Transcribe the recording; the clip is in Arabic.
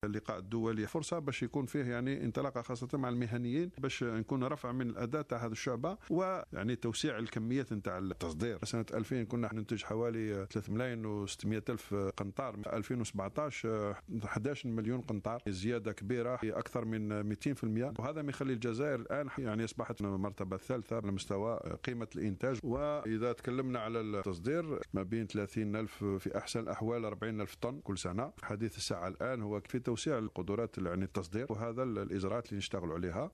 اللقاء الدولي فرصة باش يكون فيه يعني انطلاقة خاصة مع المهنيين باش نكون رفع من الأداء تاع هذه الشعبة ويعني توسيع الكميات نتاع التصدير. سنة 2000 كنا ننتج حوالي 3 ملايين و600 ألف قنطار، 2017 11 مليون قنطار، زيادة كبيرة أكثر من 200%، وهذا ما يخلي الجزائر الآن يعني أصبحت المرتبة الثالثة على مستوى قيمة الإنتاج. وإذا تكلمنا على التصدير ما بين 30 ألف في أحسن الأحوال 40 ألف طن كل سنة. حديث الساعة الآن هو في توسيع القدرات يعني التصدير، وهذا الإجراءات اللي نشتغل عليها.